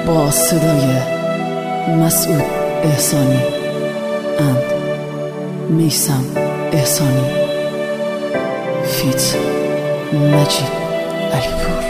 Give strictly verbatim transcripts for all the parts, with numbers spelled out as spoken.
با صدای مسعود احسانی اند میثم احسانی فیت مجید علیپور.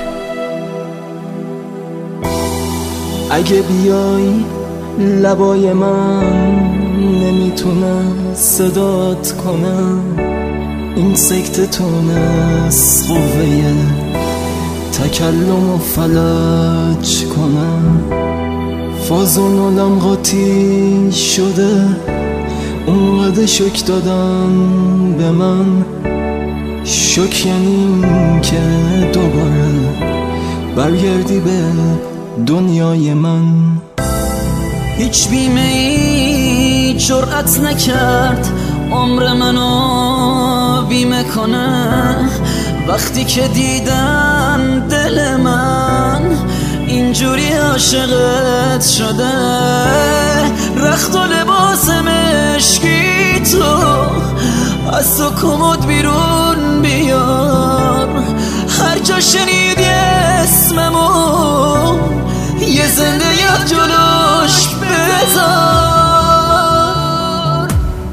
اگه بیای لبای من نمیتونم صدات کنم، این سکته تونست قوه تکلم و فلج کنم. فازون علم قاطی شده، اونقدر شک دادن به من. شک یعنی که دوباره برگردی به دنیای من. هیچ بیمه ای جرأت نکرد عمر منو بیمه کنه، وقتی که دیدن دل من اینجوری عاشقت شده. رخت و لباس مشکی تو از تو کمد بیرون بیار، هر جا شنیدی اسممو یه زنده یاد جلوش بذار.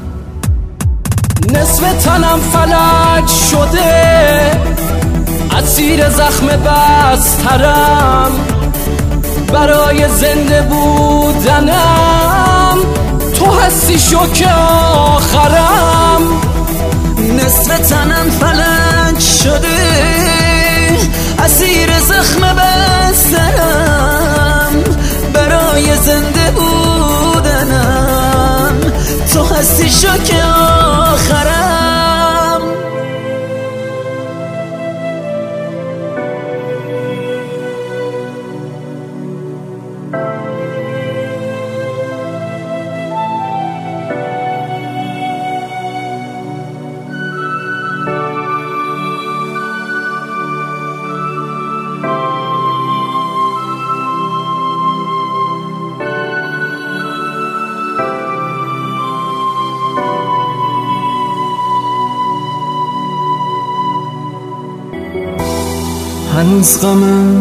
نصف تنم فلج شده، اسیر زخم بسترم. برای زنده بودنم تو هستی شوک آخرم. نصف تنم فلج شده، اسیر زخم بسترم. برای زنده بودنم تو هستی شوک آخرم. هنوز غم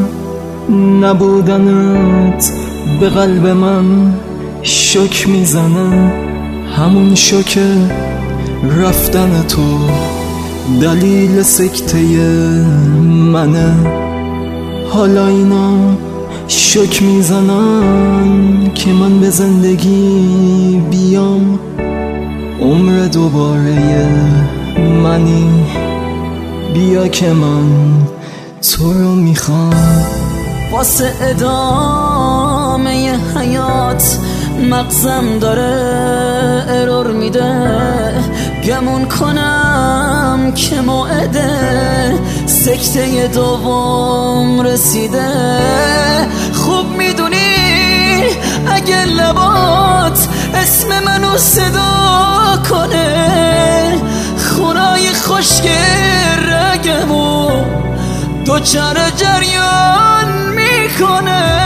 نبودنت به قلب من شک میزنه. همون شک رفتن تو دلیل سکته منه. حالا اینا شک میزنن که من به زندگی بیام. عمر دوباره منی، بیا که من تو رو میخوام. واسه ادامه حیات مغزم داره ارور میده. گمون کنم که موعده سکته دوم رسیده. خوب میدونی اگه لبات اسم منو صدا کنه، خونای خشک رگمو دوچار جریان میکنه.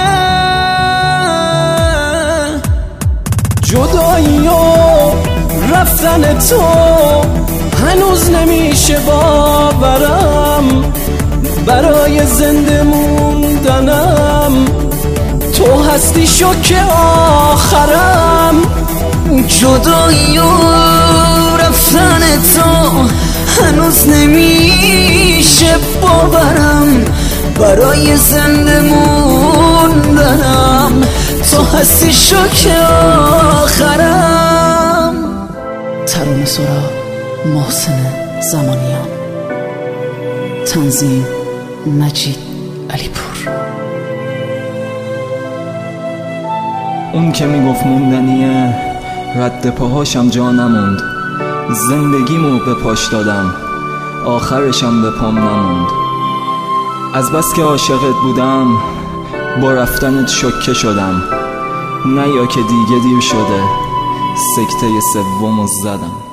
جدایی و رفتن تو هنوز نمیشه باورم. برای زنده موندنم تو هستی شوک آخرم. جدایی و رفتن تو هنوز نمیشه باورم. برای زنده موندنم تو هستی شوک آخرم. ترانه سرا محسن زمانیان، تنظیم مجید علیپور. اون که میگفت موندنیه رد پاهاشم جا نموند. زندگیمو به پاش دادم آخرشم به پام نموند. از بس که عاشقت بودم با رفتنت شوکه شدم. نه یا که دیگه دیر شده سکته سومو زدم.